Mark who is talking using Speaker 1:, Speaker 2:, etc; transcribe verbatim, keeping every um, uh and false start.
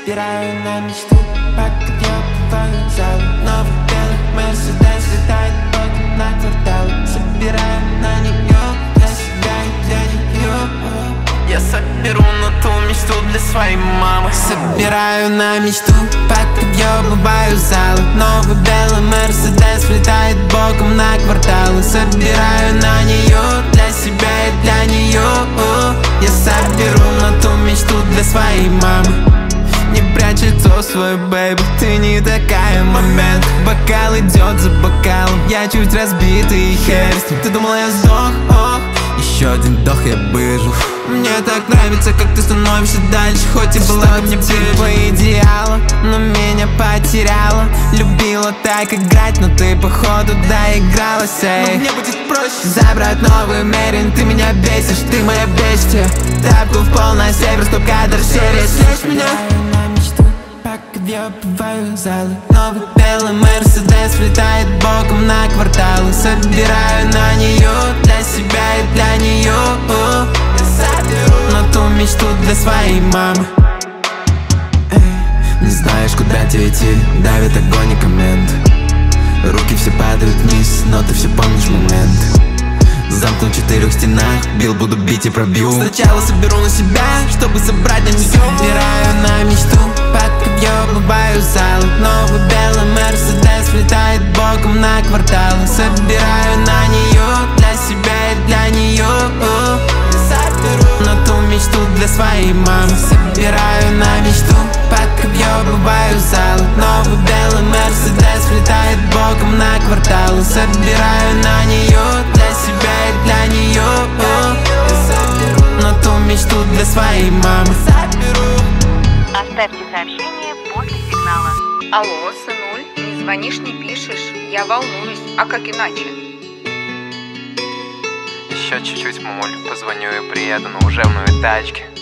Speaker 1: Собираю на мечту, пока я бываю зал. Новый белый Мерседес летает боком на квартал. Собираю на нее для себя и для нее. Я соберу на ту мечту для своей мамы. Собираю на мечту, пока я бываю зал. Новый белый Мерседес летает боком на квартал. Собираю на нее для себя и для нее. Я соберу на ту мечту для своей мамы. Не прячь лицо свое, бэйби, ты не такая. Момент, бокал идет за бокалом. Я чуть разбитый и херст. Ты думала, я сдох, ох, еще один вдох, я выжил. Мне так нравится, как ты становишься дальше. Хоть и была ко мне ближе по идеалу, но меня потеряла. Любила так играть, но ты походу доигралась, эй. Но мне будет проще забрать новый Мерин. Ты меня бесишь, ты моя бестия. Тапку в пол на север, стоп-кадр, серия. Слышь меня? Я бываю залы. Новый белый Мерседес летает боком на кварталы. Собираю на нее для себя и для нее. Я соберу на ту мечту для своей мамы. Эй. Не знаешь, куда тебе идти, давит огонь и коммент. Руки все падают вниз, но ты все помнишь момент. Замкнут в четырех стенах, бил, буду бить и пробью. Сначала соберу на себя, чтобы собрать на нее. Собираю на мечту, пока я бываю зал. Новый белый Мерседес летает боком на кварталы. Собираю на нее для себя и для нее. Соберу на ту мечту для своей мамы. Собираю на мечту, пока я бываю зал. Новый белый Мерседес летает боком на кварталы. Собираю на нее для себя и для нее. На ту мечту для своей мамы.
Speaker 2: Оставьте сообщение после сигнала.
Speaker 3: Алло, сынуль, не звонишь, не пишешь. Я волнуюсь, а как иначе?
Speaker 4: Еще чуть-чуть, мамуль, позвоню и приеду, но уже в новой тачке.